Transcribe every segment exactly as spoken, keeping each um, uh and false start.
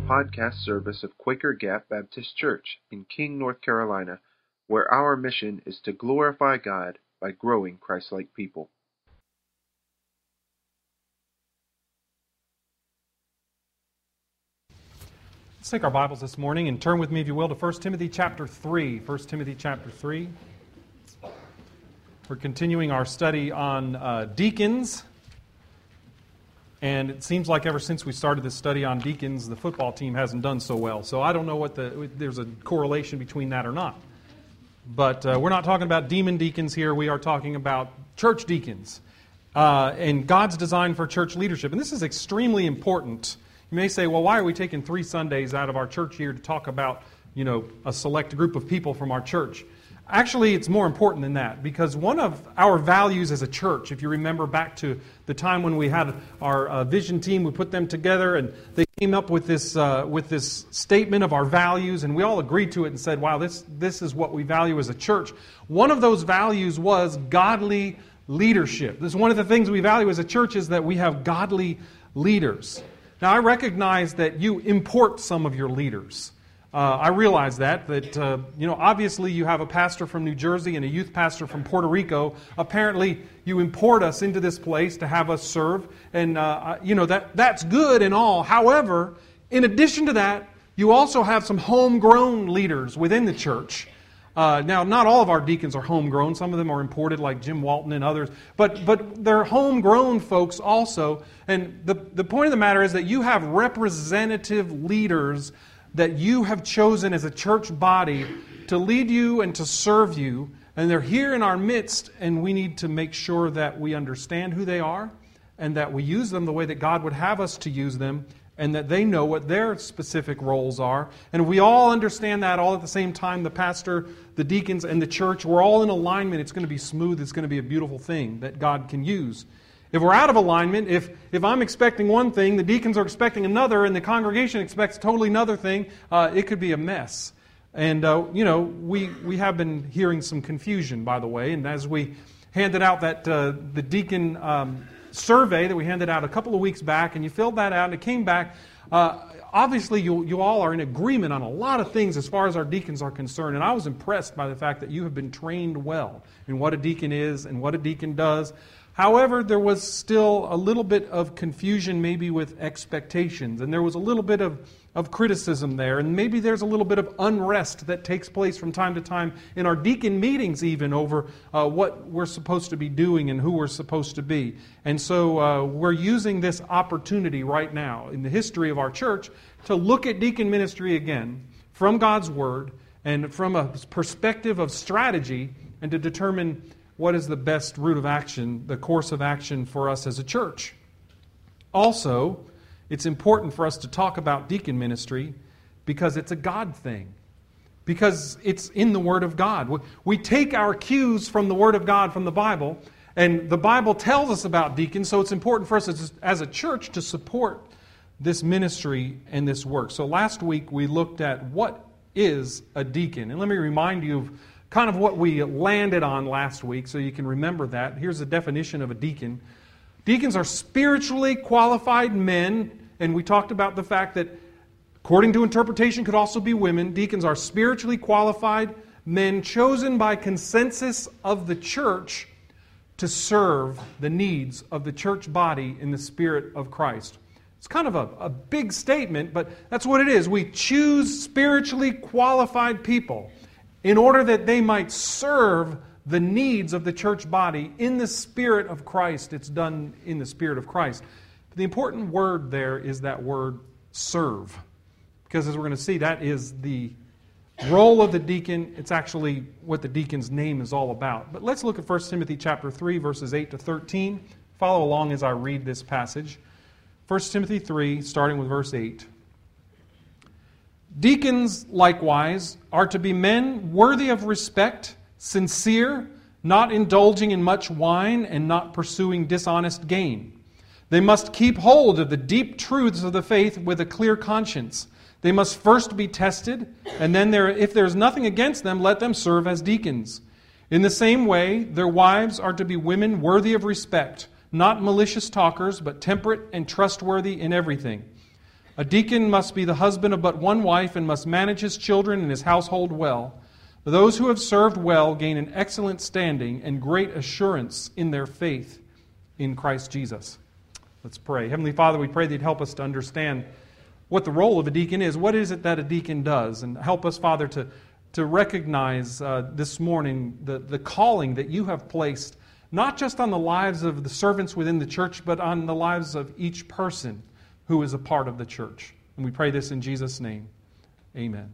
podcast service of Quaker Gap Baptist Church in King, North Carolina, where our mission is to glorify God by growing Christ-like people. Let's take our Bibles this morning and turn with me, if you will, to First Timothy chapter three. First Timothy chapter three. We're continuing our study on uh, deacons. And it seems like ever since we started this study on deacons, the football team hasn't done so well. So I don't know what the there's a correlation between that or not. But uh, we're not talking about demon deacons here. We are talking about church deacons uh, and God's design for church leadership. And this is extremely important. You may say, well, why are we taking three Sundays out of our church here to talk about, you know, a select group of people from our church? Actually, it's more important than that, because one of our values as a church, if you remember back to the time when we had our uh, vision team, we put them together and they came up with this uh, with this statement of our values, and we all agreed to it and said, wow, this, this is what we value as a church. One of those values was godly leadership. This is one of the things we value as a church, is that we have godly leaders. Now, I recognize that you import some of your leaders. Uh, I realize that, that, uh, you know, obviously you have a pastor from New Jersey and a youth pastor from Puerto Rico. Apparently, you import us into this place to have us serve. And, uh, you know, that that's good and all. However, in addition to that, you also have some homegrown leaders within the church. Uh, now, not all of our deacons are homegrown. Some of them are imported, like Jim Walton and others. But but they're homegrown folks also. And the, the point of the matter is that you have representative leaders that you have chosen as a church body to lead you and to serve you. And they're here in our midst, and we need to make sure that we understand who they are and that we use them the way that God would have us to use them, and that they know what their specific roles are. And if we all understand that all at the same time, the pastor, the deacons, and the church, we're all in alignment, it's going to be smooth, it's going to be a beautiful thing that God can use. If we're out of alignment, if if I'm expecting one thing, the deacons are expecting another, and the congregation expects totally another thing, uh, it could be a mess. And, uh, you know, we, we have been hearing some confusion, by the way, and as we handed out that uh, the deacon um, survey that we handed out a couple of weeks back, and you filled that out, and it came back, uh, obviously you, you all are in agreement on a lot of things as far as our deacons are concerned, and I was impressed by the fact that you have been trained well in what a deacon is and what a deacon does. However, there was still a little bit of confusion maybe with expectations, and there was a little bit of, of criticism there, and maybe there's a little bit of unrest that takes place from time to time in our deacon meetings even over uh, what we're supposed to be doing and who we're supposed to be. And so uh, we're using this opportunity right now in the history of our church to look at deacon ministry again from God's Word and from a perspective of strategy, and to determine what is the best route of action, the course of action for us as a church. Also, it's important for us to talk about deacon ministry because it's a God thing. Because it's in the Word of God. We take our cues from the Word of God, from the Bible, and the Bible tells us about deacons, so it's important for us as, as a church to support this ministry and this work. So last week we looked at what is a deacon. And let me remind you of kind of what we landed on last week, so you can remember that. Here's the definition of a deacon. Deacons are spiritually qualified men, and we talked about the fact that, according to interpretation, could also be women. Deacons are spiritually qualified men chosen by consensus of the church to serve the needs of the church body in the Spirit of Christ. It's kind of a, a big statement, but that's what it is. We choose spiritually qualified people in order that they might serve the needs of the church body in the Spirit of Christ. It's done in the Spirit of Christ. But the important word there is that word serve. Because as we're going to see, that is the role of the deacon. It's actually what the deacon's name is all about. But let's look at First Timothy chapter three, verses eight to thirteen. Follow along as I read this passage. First Timothy three, starting with verse eight. Deacons, likewise, are to be men worthy of respect, sincere, not indulging in much wine, and not pursuing dishonest gain. They must keep hold of the deep truths of the faith with a clear conscience. They must first be tested, and then there, if there is nothing against them, let them serve as deacons. In the same way, their wives are to be women worthy of respect, not malicious talkers, but temperate and trustworthy in everything. A deacon must be the husband of but one wife and must manage his children and his household well. Those who have served well gain an excellent standing and great assurance in their faith in Christ Jesus. Let's pray. Heavenly Father, we pray that you'd help us to understand what the role of a deacon is. What is it that a deacon does? And help us, Father, to, to recognize uh, this morning the, the calling that you have placed, not just on the lives of the servants within the church, but on the lives of each person who is a part of the church. And we pray this in Jesus' name. Amen.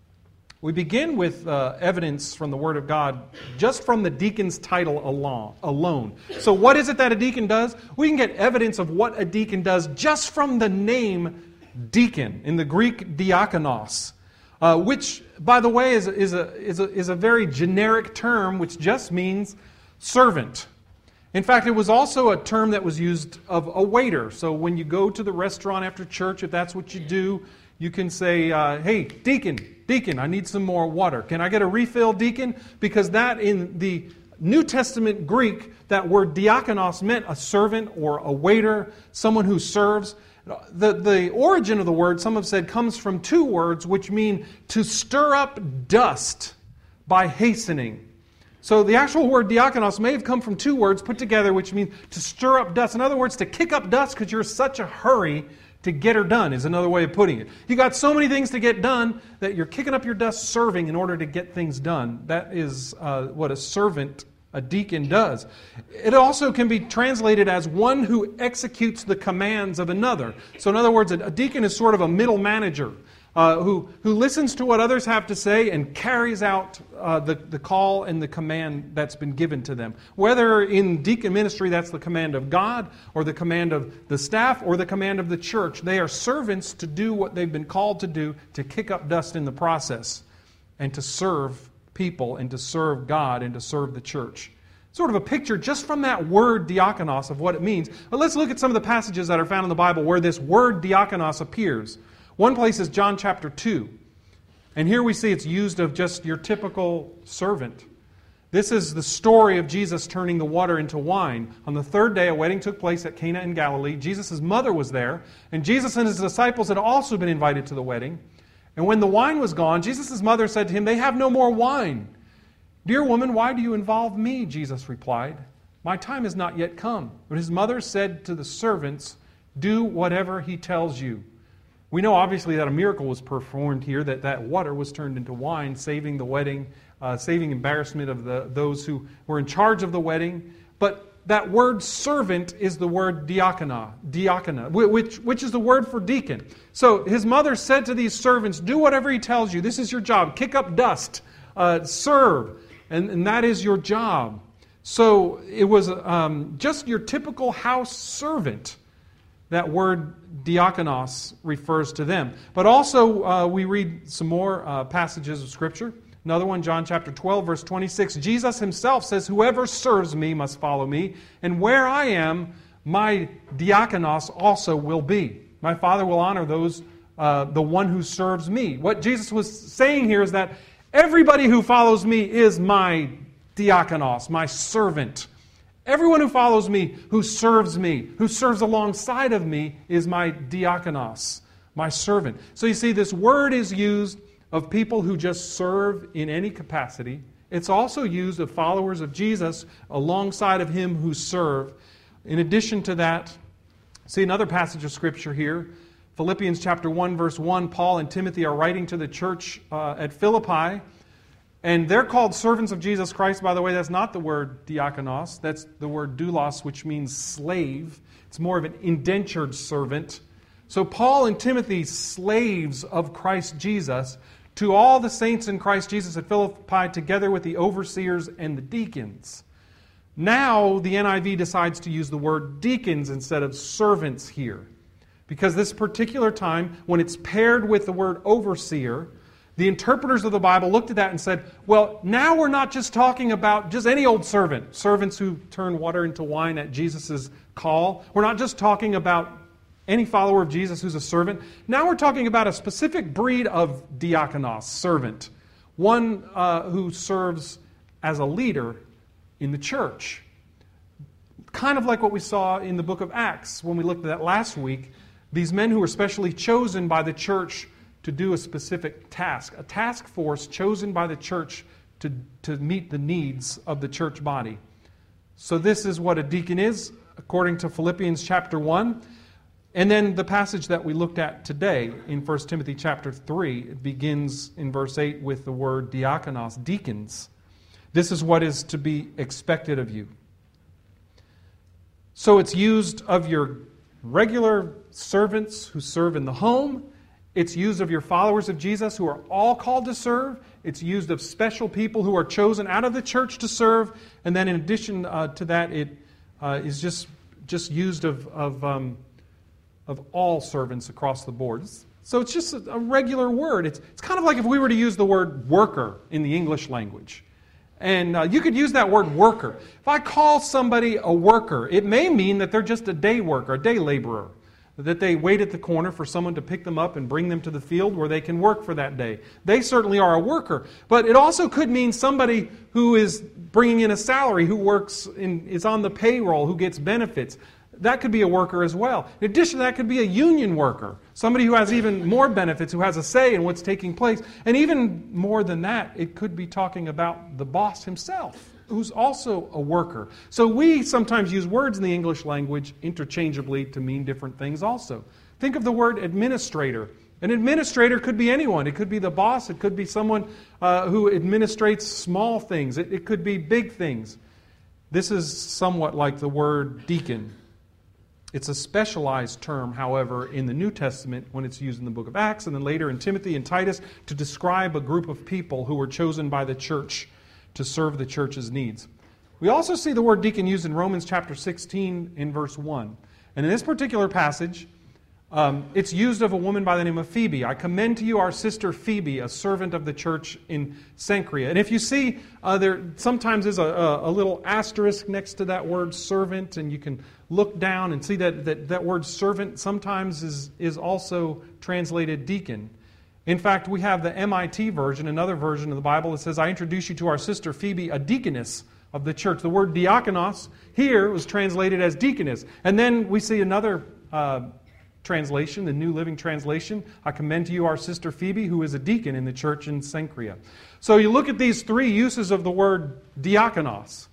We begin with uh, evidence from the Word of God just from the deacon's title alone. So what is it that a deacon does? We can get evidence of what a deacon does just from the name deacon, in the Greek diakonos, uh, which, by the way, is, is, a, is, a, is a very generic term which just means servant. In fact, it was also a term that was used of a waiter. So when you go to the restaurant after church, if that's what you do, you can say, uh, hey, deacon, deacon, I need some more water. Can I get a refill, deacon? Because that in the New Testament Greek, that word diakonos meant a servant or a waiter, someone who serves. The, the origin of the word, some have said, comes from two words which mean to stir up dust by hastening. So the actual word diakonos may have come from two words put together, which means to stir up dust. In other words, to kick up dust because you're in such a hurry to get her done is another way of putting it. You got so many things to get done that you're kicking up your dust serving in order to get things done. That is uh, what a servant, a deacon, does. It also can be translated as one who executes the commands of another. So in other words, a deacon is sort of a middle manager. Uh, who, who listens to what others have to say and carries out uh, the, the call and the command that's been given to them. Whether in deacon ministry that's the command of God or the command of the staff or the command of the church, they are servants to do what they've been called to do, to kick up dust in the process and to serve people and to serve God and to serve the church. Sort of a picture just from that word diakonos of what it means. But let's look at some of the passages that are found in the Bible where this word diakonos appears. One place is John chapter two. And here we see it's used of just your typical servant. This is the story of Jesus turning the water into wine. On the third day, a wedding took place at Cana in Galilee. Jesus' mother was there. And Jesus and his disciples had also been invited to the wedding. And when the wine was gone, Jesus' mother said to him, "They have no more wine." "Dear woman, why do you involve me?" Jesus replied. "My time has not yet come." But his mother said to the servants, "Do whatever he tells you." We know obviously that a miracle was performed here, that that water was turned into wine, saving the wedding, uh, saving embarrassment of the those who were in charge of the wedding. But that word servant is the word diakona, diakona, which, which is the word for deacon. So his mother said to these servants, do whatever he tells you. This is your job. Kick up dust. Uh, serve. And, and that is your job. So it was um, just your typical house servant. That word diakonos refers to them. But also uh, we read some more uh, passages of Scripture. Another one, John chapter twelve, verse twenty-six. Jesus himself says, "Whoever serves me must follow me, and where I am, my diakonos also will be." My Father will honor those, uh, the one who serves me. What Jesus was saying here is that everybody who follows me is my diakonos, my servant. Everyone who follows me, who serves me, who serves alongside of me is my diakonos, my servant. So you see, this word is used of people who just serve in any capacity. It's also used of followers of Jesus alongside of him who serve. In addition to that, see another passage of Scripture here. Philippians chapter one, verse one, Paul and Timothy are writing to the church uh, at Philippi. And they're called servants of Jesus Christ. By the way, that's not the word diakonos. That's the word doulos, which means slave. It's more of an indentured servant. So Paul and Timothy, slaves of Christ Jesus, to all the saints in Christ Jesus at Philippi, together with the overseers and the deacons. Now the N I V decides to use the word deacons instead of servants here. Because this particular time, when it's paired with the word overseer, the interpreters of the Bible looked at that and said, well, now we're not just talking about just any old servant, servants who turn water into wine at Jesus' call. We're not just talking about any follower of Jesus who's a servant. Now we're talking about a specific breed of diakonos, servant, one uh, who serves as a leader in the church. Kind of like what we saw in the book of Acts when we looked at that last week. These men who were specially chosen by the church to do a specific task, a task force chosen by the church to, to meet the needs of the church body. So this is what a deacon is, according to Philippians chapter one. And then the passage that we looked at today in First Timothy chapter three, it begins in verse eight with the word diakonos, deacons. This is what is to be expected of you. So it's used of your regular servants who serve in the home. It's used of your followers of Jesus who are all called to serve. It's used of special people who are chosen out of the church to serve. And then in addition uh, to that, it uh, is just, just used of, of, um, of all servants across the board. So it's just a, a regular word. It's, it's kind of like if we were to use the word worker in the English language. And uh, you could use that word worker. If I call somebody a worker, it may mean that they're just a day worker, a day laborer. That they wait at the corner for someone to pick them up and bring them to the field where they can work for that day. They certainly are a worker. But it also could mean somebody who is bringing in a salary, who works in, is on the payroll, who gets benefits. That could be a worker as well. In addition to that, could be a union worker. Somebody who has even more benefits, who has a say in what's taking place. And even more than that, it could be talking about the boss himself, who's also a worker. So we sometimes use words in the English language interchangeably to mean different things also. Think of the word administrator. An administrator could be anyone. It could be the boss. It could be someone uh, who administrates small things. It, it could be big things. This is somewhat like the word deacon. It's a specialized term, however, in the New Testament when it's used in the book of Acts and then later in Timothy and Titus to describe a group of people who were chosen by the church to serve the church's needs. We also see the word deacon used in Romans chapter sixteen in verse one. And in this particular passage, um, it's used of a woman by the name of Phoebe. I commend to you our sister Phoebe, a servant of the church in Cenchrea. And if you see, uh, there sometimes is a, a, a little asterisk next to that word servant, and you can look down and see that that, that word servant sometimes is, is also translated deacon. In fact, we have the M I T version, another version of the Bible that says, I introduce you to our sister Phoebe, a deaconess of the church. The word diakonos here was translated as deaconess. And then we see another uh, translation, the New Living Translation. I commend to you our sister Phoebe, who is a deacon in the church in Cenchrea. So you look at these three uses of the word diakonos.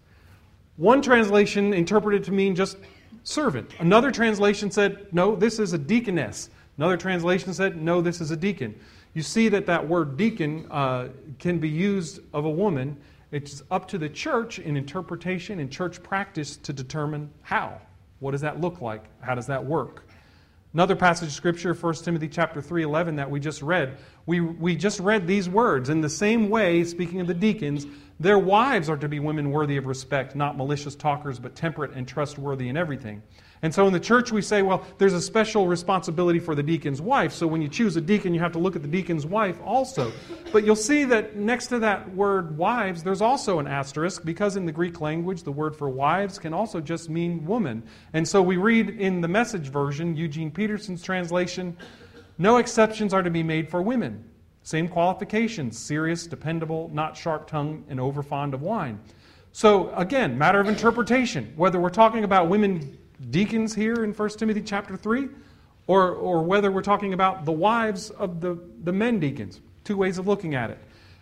One translation interpreted to mean just servant. Another translation said, no, this is a deaconess. Another translation said, no, this is a deacon. You see that that word deacon uh, can be used of a woman. It's up to the church in interpretation and church practice to determine how. What does that look like? How does that work? Another passage of Scripture, First Timothy chapter three eleven that we just read. We, we just read these words. In the same way, speaking of the deacons, their wives are to be women worthy of respect, not malicious talkers, but temperate and trustworthy in everything. And so in the church we say, well, there's a special responsibility for the deacon's wife. So when you choose a deacon, you have to look at the deacon's wife also. But you'll see that next to that word wives, there's also an asterisk, because in the Greek language, the word for wives can also just mean woman. And so we read in the Message version, Eugene Peterson's translation, no exceptions are to be made for women. Same qualifications, serious, dependable, not sharp-tongued, and overfond of wine. So again, matter of interpretation, whether we're talking about women deacons here in First Timothy chapter three, or, or whether we're talking about the wives of the, the men deacons. Two ways of looking at it.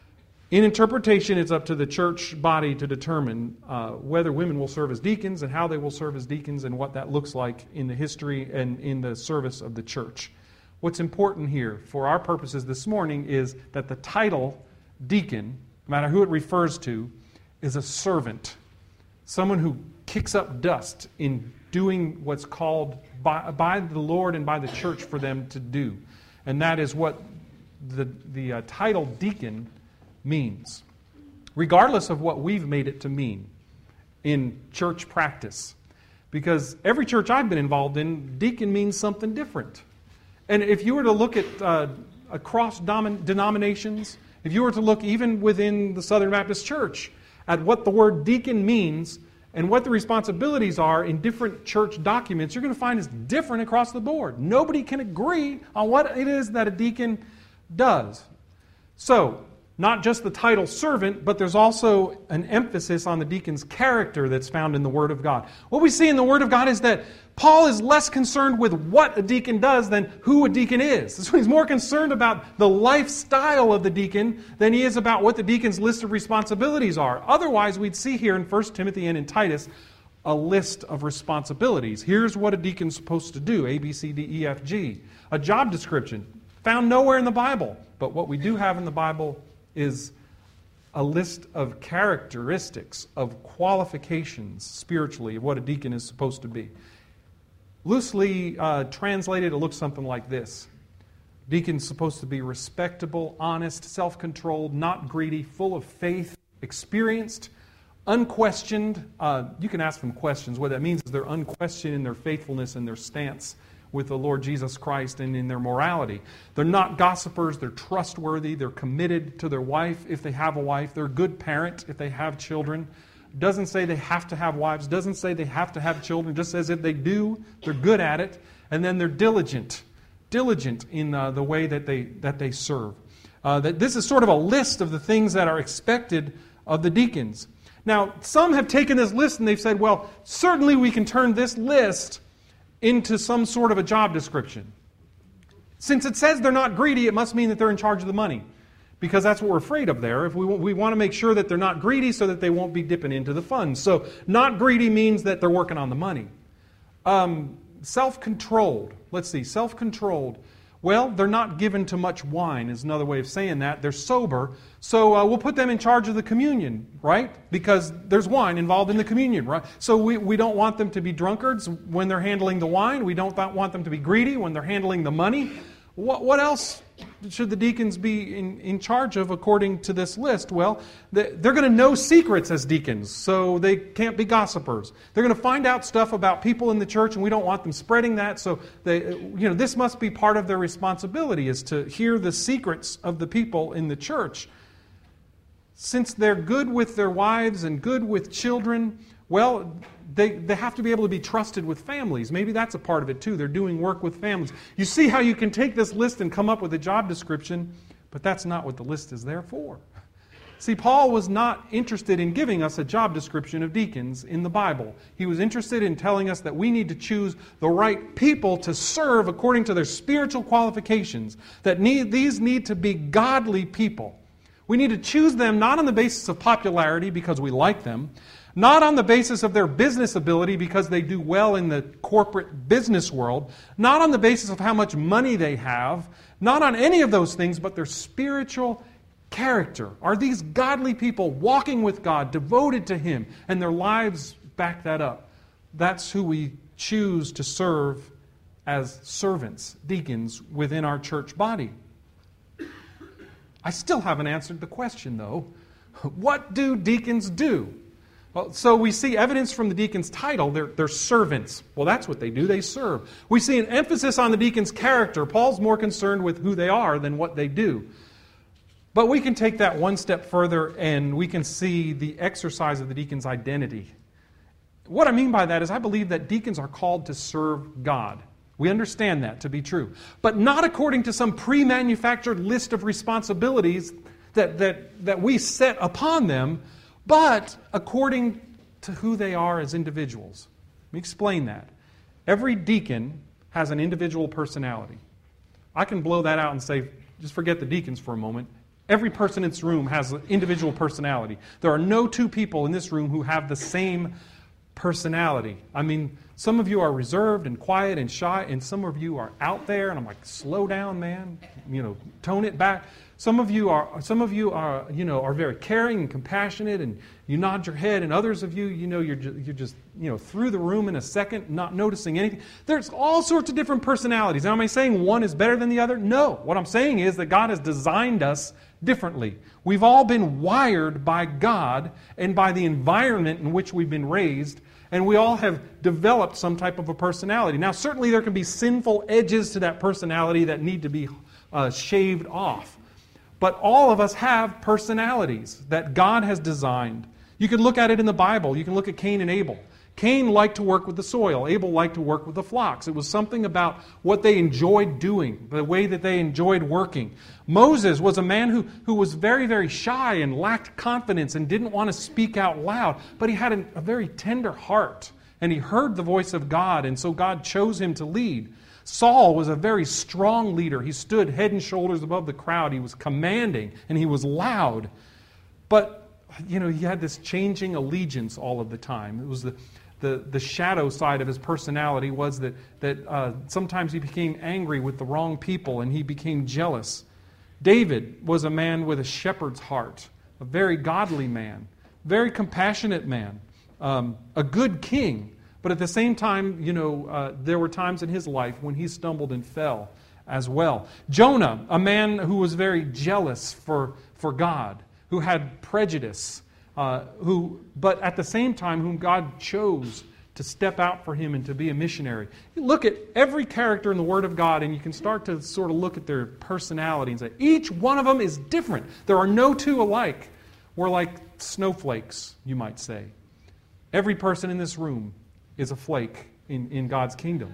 In interpretation, it's up to the church body to determine uh, whether women will serve as deacons and how they will serve as deacons and what that looks like in the history and in the service of the church. What's important here for our purposes this morning is that the title deacon, no matter who it refers to, is a servant. Someone who kicks up dust in doing what's called by, by the Lord and by the church for them to do. And that is what the, the uh, title deacon means. Regardless of what we've made it to mean in church practice. Because every church I've been involved in, deacon means something different. And if you were to look at uh, across domin- denominations, if you were to look even within the Southern Baptist Church at what the word deacon means and what the responsibilities are in different church documents, you're going to find it's different across the board. Nobody can agree on what it is that a deacon does. So, not just the title servant, but there's also an emphasis on the deacon's character that's found in the Word of God. What we see in the Word of God is that Paul is less concerned with what a deacon does than who a deacon is. So he's more concerned about the lifestyle of the deacon than he is about what the deacon's list of responsibilities are. Otherwise, we'd see here in First Timothy and in Titus a list of responsibilities. Here's what a deacon's supposed to do, A, B, C, D, E, F, G. A job description, found nowhere in the Bible. But what we do have in the Bible is a list of characteristics, of qualifications spiritually of what a deacon is supposed to be. Loosely uh, translated, it looks something like this. Deacon's supposed to be respectable, honest, self-controlled, not greedy, full of faith, experienced, unquestioned. Uh, you can ask them questions. What that means is they're unquestioned in their faithfulness and their stance with the Lord Jesus Christ and in their morality. They're not gossipers. They're trustworthy. They're committed to their wife if they have a wife. They're a good parent if they have children. Doesn't say they have to have wives. Doesn't say they have to have children. Just says if they do, they're good at it. And then they're diligent. Diligent in uh, the way that they that they serve. Uh, that this is sort of a list of the things that are expected of the deacons. Now, some have taken this list and they've said, well, certainly we can turn this list into some sort of a job description. Since it says they're not greedy, it must mean that they're in charge of the money. Because that's what we're afraid of there. If we, we want to make sure that they're not greedy so that they won't be dipping into the funds. So not greedy means that they're working on the money. Um, self-controlled. Let's see, self-controlled. Well, they're not given to much wine is another way of saying that. They're sober. So uh, we'll put them in charge of the communion, right? Because there's wine involved in the communion, right? So we, we don't want them to be drunkards when they're handling the wine. We don't want them to be greedy when they're handling the money. What, what else should the deacons be in, in charge of according to this list? Well, they're going to know secrets as deacons, so they can't be gossipers. They're going to find out stuff about people in the church, and we don't want them spreading that. So they, you know, this must be part of their responsibility, is to hear the secrets of the people in the church. Since they're good with their wives and good with children, well, They, they have to be able to be trusted with families. Maybe that's a part of it too. They're doing work with families. You see how you can take this list and come up with a job description, but that's not what the list is there for. See, Paul was not interested in giving us a job description of deacons in the Bible. He was interested in telling us that we need to choose the right people to serve according to their spiritual qualifications, that need, these need to be godly people. We need to choose them not on the basis of popularity because we like them, not on the basis of their business ability because they do well in the corporate business world, not on the basis of how much money they have, not on any of those things, but their spiritual character. Are these godly people walking with God, devoted to Him, and their lives back that up? That's who we choose to serve as servants, deacons, within our church body. I still haven't answered the question, though. What do deacons do? Well, so we see evidence from the deacon's title. They're, they're servants. Well, that's what they do. They serve. We see an emphasis on the deacon's character. Paul's more concerned with who they are than what they do. But we can take that one step further and we can see the exercise of the deacon's identity. What I mean by that is I believe that deacons are called to serve God. We understand that to be true. But not according to some pre-manufactured list of responsibilities that, that, that we set upon them, but according to who they are as individuals. Let me explain that. Every deacon has an individual personality. I can blow that out and say, just forget the deacons for a moment. Every person in this room has an individual personality. There are no two people in this room who have the same personality. I mean, some of you are reserved and quiet and shy, and some of you are out there, and I'm like, slow down, man. You know, tone it back. Some of you are, some of you are, you know, are very caring and compassionate, and you nod your head. And others of you, you know, you're just, you're just, you know, through the room in a second, not noticing anything. There's all sorts of different personalities. Now, am I saying one is better than the other? No. What I'm saying is that God has designed us differently. We've all been wired by God and by the environment in which we've been raised, and we all have developed some type of a personality. Now, certainly there can be sinful edges to that personality that need to be uh, shaved off. But all of us have personalities that God has designed. You can look at it in the Bible. You can look at Cain and Abel. Cain liked to work with the soil. Abel liked to work with the flocks. It was something about what they enjoyed doing, the way that they enjoyed working. Moses was a man who, who was very, very shy and lacked confidence and didn't want to speak out loud, but he had a, a very tender heart, and he heard the voice of God, and so God chose him to lead. Saul was a very strong leader. He stood head and shoulders above the crowd. He was commanding, and he was loud. But, you know, he had this changing allegiance all of the time. It was the The, the shadow side of his personality was that, that uh, sometimes he became angry with the wrong people and he became jealous. David was a man with a shepherd's heart, a very godly man, very compassionate man, um, a good king. But at the same time, you know, uh, there were times in his life when he stumbled and fell as well. Jonah, a man who was very jealous for, for God, who had prejudice, Uh, who, but at the same time, whom God chose to step out for him and to be a missionary. You look at every character in the Word of God and you can start to sort of look at their personality and say, each one of them is different. There are no two alike. We're like snowflakes, you might say. Every person in this room is a flake in, in God's kingdom.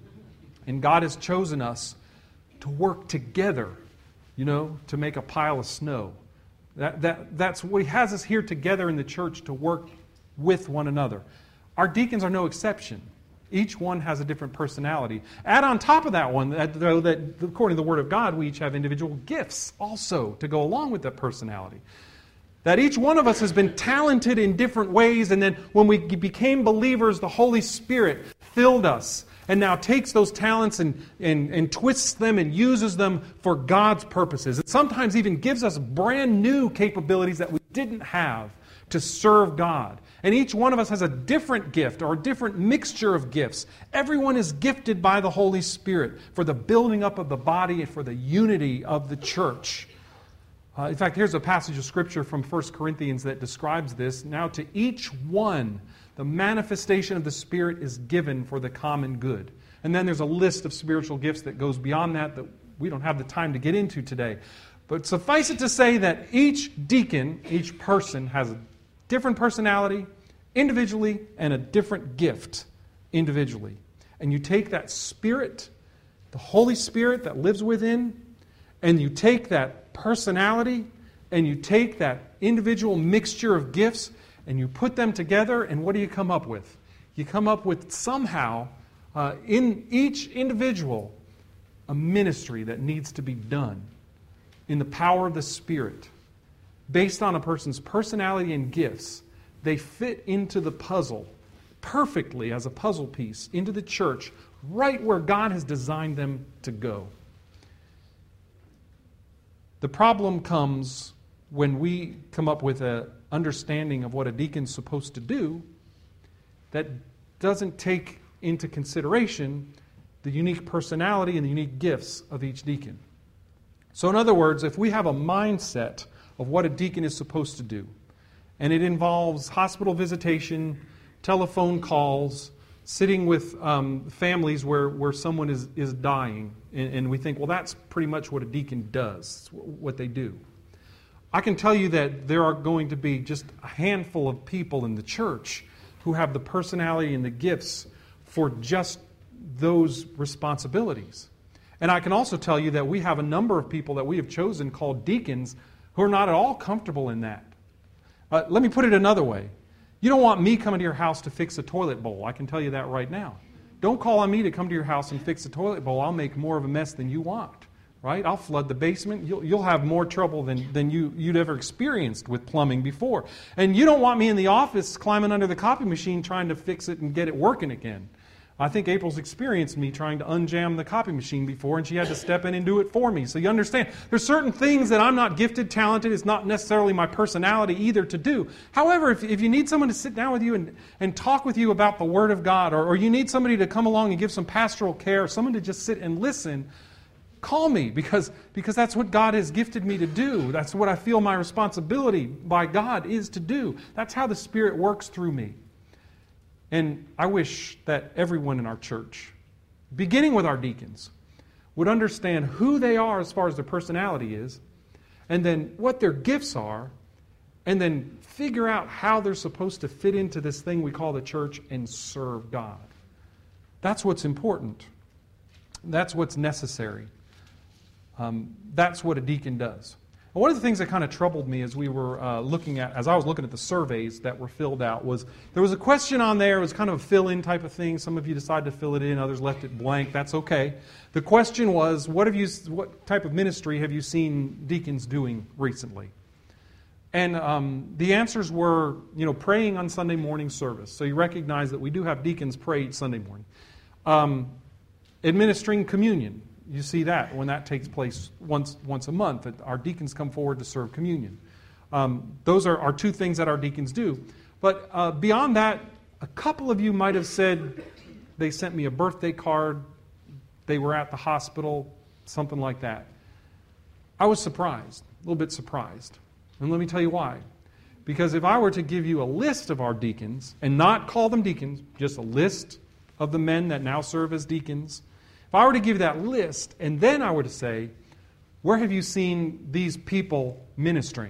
And God has chosen us to work together, you know, to make a pile of snow. That, that, that's what He has us here together in the church to work with one another. Our deacons are no exception. Each one has a different personality. Add on top of that one, that, though, that according to the Word of God, we each have individual gifts also to go along with that personality. That each one of us has been talented in different ways, and then when we became believers, the Holy Spirit filled us and now takes those talents and, and, and twists them and uses them for God's purposes. It sometimes even gives us brand new capabilities that we didn't have to serve God. And each one of us has a different gift or a different mixture of gifts. Everyone is gifted by the Holy Spirit for the building up of the body and for the unity of the church. Uh, in fact, here's a passage of Scripture from First Corinthians that describes this. Now to each one, the manifestation of the Spirit is given for the common good. And then there's a list of spiritual gifts that goes beyond that that we don't have the time to get into today. But suffice it to say that each deacon, each person has a different personality individually and a different gift individually. And you take that Spirit, the Holy Spirit that lives within, and you take that personality and you take that individual mixture of gifts and you put them together, and what do you come up with? You come up with somehow, uh, in each individual, a ministry that needs to be done in the power of the Spirit. Based on a person's personality and gifts, they fit into the puzzle perfectly as a puzzle piece into the church, right where God has designed them to go. The problem comes when we come up with an understanding of what a deacon's supposed to do that doesn't take into consideration the unique personality and the unique gifts of each deacon. So in other words, if we have a mindset of what a deacon is supposed to do, and it involves hospital visitation, telephone calls, sitting with um, families where, where someone is, is dying, and, and we think, well, that's pretty much what a deacon does, what they do. I can tell you that there are going to be just a handful of people in the church who have the personality and the gifts for just those responsibilities. And I can also tell you that we have a number of people that we have chosen called deacons who are not at all comfortable in that. Uh, let me put it another way. You don't want me coming to your house to fix a toilet bowl. I can tell you that right now. Don't call on me to come to your house and fix a toilet bowl. I'll make more of a mess than you want. Right? I'll flood the basement. You'll, you'll have more trouble than, than you, you'd ever experienced with plumbing before. And you don't want me in the office climbing under the copy machine trying to fix it and get it working again. I think April's experienced me trying to unjam the copy machine before, and she had to step in and do it for me. So you understand, there's certain things that I'm not gifted, talented. It's not necessarily my personality either to do. However, if, if you need someone to sit down with you and, and talk with you about the Word of God, or, or you need somebody to come along and give some pastoral care, someone to just sit and listen, call me, because, because that's what God has gifted me to do. That's what I feel my responsibility by God is to do. That's how the Spirit works through me. And I wish that everyone in our church, beginning with our deacons, would understand who they are as far as their personality is, and then what their gifts are, and then figure out how they're supposed to fit into this thing we call the church and serve God. That's what's important. That's what's necessary. Um, that's what a deacon does. And one of the things that kind of troubled me as we were uh, looking at, as I was looking at the surveys that were filled out, was there was a question on there. It was kind of a fill-in type of thing. Some of you decided to fill it in, others left it blank. That's okay. The question was, what have you, what type of ministry have you seen deacons doing recently? And um, the answers were, you know, praying on Sunday morning service. So you recognize that we do have deacons pray each Sunday morning. Um, administering communion. You see that when that takes place once once a month, that our deacons come forward to serve communion. Um, those are, are two things that our deacons do. But uh, beyond that, a couple of you might have said they sent me a birthday card, they were at the hospital, something like that. I was surprised, a little bit surprised. And let me tell you why. Because if I were to give you a list of our deacons, and not call them deacons, just a list of the men that now serve as deacons, if I were to give you that list, and then I were to say, where have you seen these people ministering?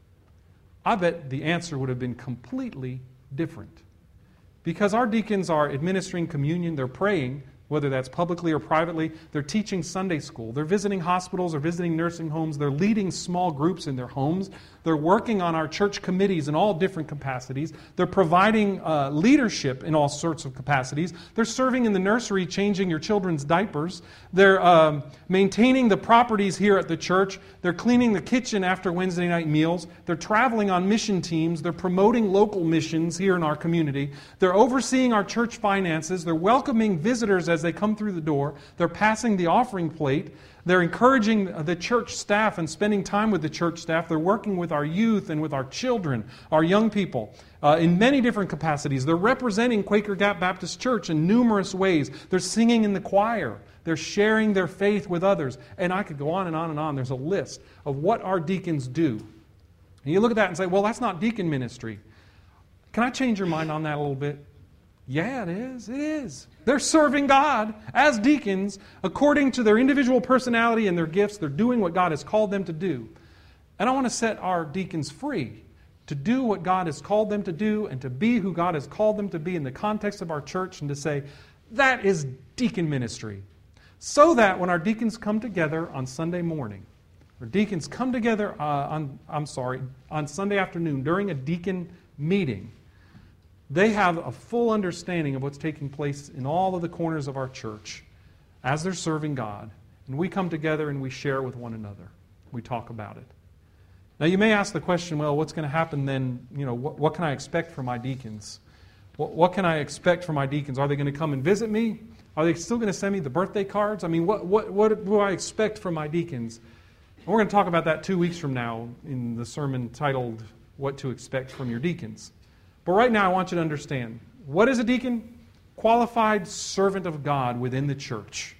I bet the answer would have been completely different. Because our deacons are administering communion, they're praying, whether that's publicly or privately. They're teaching Sunday school. They're visiting hospitals or visiting nursing homes. They're leading small groups in their homes. They're working on our church committees in all different capacities. They're providing uh, leadership in all sorts of capacities. They're serving in the nursery, changing your children's diapers. They're um, maintaining the properties here at the church. They're cleaning the kitchen after Wednesday night meals. They're traveling on mission teams. They're promoting local missions here in our community. They're overseeing our church finances. They're welcoming visitors as they come through the door. They're passing the offering plate. They're encouraging the church staff and spending time with the church staff. They're working with our youth and with our children, our young people, uh, in many different capacities. They're representing Quaker Gap Baptist Church in numerous ways. They're singing in the choir. They're sharing their faith with others. And I could go on and on and on. There's a list of what our deacons do. And you look at that and say, well, that's not deacon ministry. Can I change your mind on that a little bit? Yeah, it is. It is. They're serving God as deacons according to their individual personality and their gifts. They're doing what God has called them to do. And I want to set our deacons free to do what God has called them to do and to be who God has called them to be in the context of our church, and to say, that is deacon ministry. So that when our deacons come together on Sunday morning, or deacons come together uh, on, I'm sorry, on Sunday afternoon during a deacon meeting, they have a full understanding of what's taking place in all of the corners of our church as they're serving God. And we come together and we share with one another. We talk about it. Now you may ask the question, well, what's going to happen then? You know, what, what can I expect from my deacons? What, what can I expect from my deacons? Are they going to come and visit me? Are they still going to send me the birthday cards? I mean, what, what, what do I expect from my deacons? And we're going to talk about that two weeks from now in the sermon titled, What to Expect from Your Deacons. But right now I want you to understand, what is a deacon? Qualified servant of God within the church.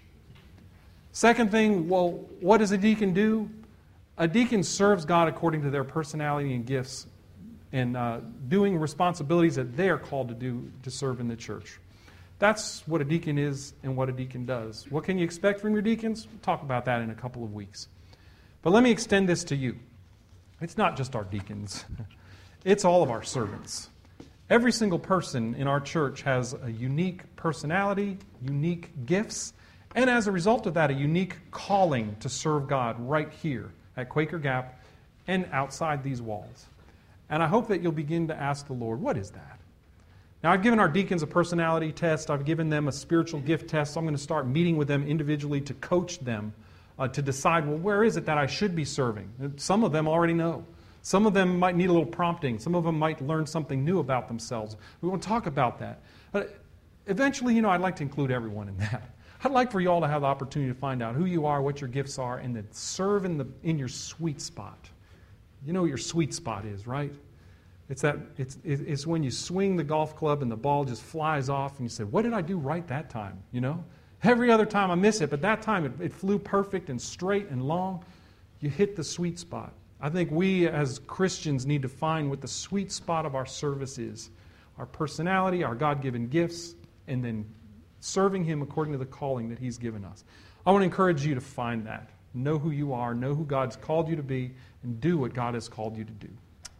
Second thing, well, what does a deacon do? A deacon serves God according to their personality and gifts, and uh, doing responsibilities that they are called to do to serve in the church. That's what a deacon is and what a deacon does. What can you expect from your deacons? We'll talk about that in a couple of weeks. But let me extend this to you. It's not just our deacons. It's all of our servants. Every single person in our church has a unique personality, unique gifts, and as a result of that, a unique calling to serve God right here at Quaker Gap and outside these walls. And I hope that you'll begin to ask the Lord, what is that? Now, I've given our deacons a personality test. I've given them a spiritual gift test. So I'm going to start meeting with them individually to coach them, uh, to decide, well, where is it that I should be serving? Some of them already know. Some of them might need a little prompting. Some of them might learn something new about themselves. We want to talk about that. But eventually, you know, I'd like to include everyone in that. I'd like for you all to have the opportunity to find out who you are, what your gifts are, and then serve in the in your sweet spot. You know what your sweet spot is, right? It's that it's it's when you swing the golf club and the ball just flies off, and you say, "What did I do right that time?" You know, every other time I miss it, but that time it, it flew perfect and straight and long. You hit the sweet spot. I think we as Christians need to find what the sweet spot of our service is. Our personality, our God-given gifts, and then serving Him according to the calling that He's given us. I want to encourage you to find that. Know who you are, know who God's called you to be, and do what God has called you to do.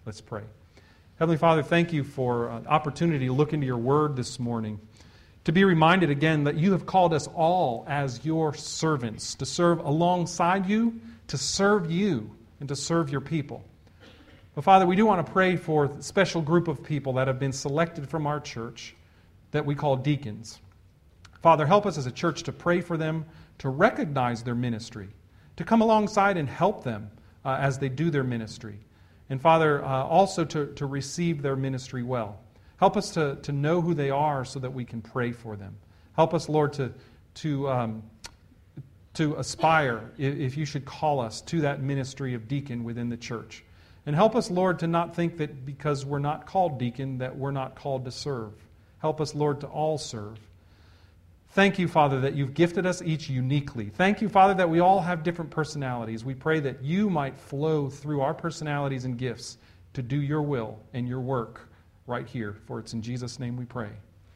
Let's pray. Heavenly Father, thank you for an opportunity to look into your word this morning, to be reminded again that you have called us all as your servants, to serve alongside you, to serve you, and to serve your people. But Father, we do want to pray for a special group of people that have been selected from our church that we call deacons. Father, help us as a church to pray for them, to recognize their ministry, to come alongside and help them uh, as they do their ministry. And Father, uh, also to, to receive their ministry well. Help us to, to know who they are so that we can pray for them. Help us, Lord, to, to, um, to aspire, if you should call us, to that ministry of deacon within the church. And help us, Lord, to not think that because we're not called deacon that we're not called to serve. Help us, Lord, to all serve. Thank you, Father, that you've gifted us each uniquely. Thank you, Father, that we all have different personalities. We pray that you might flow through our personalities and gifts to do your will and your work right here. For it's in Jesus' name we pray.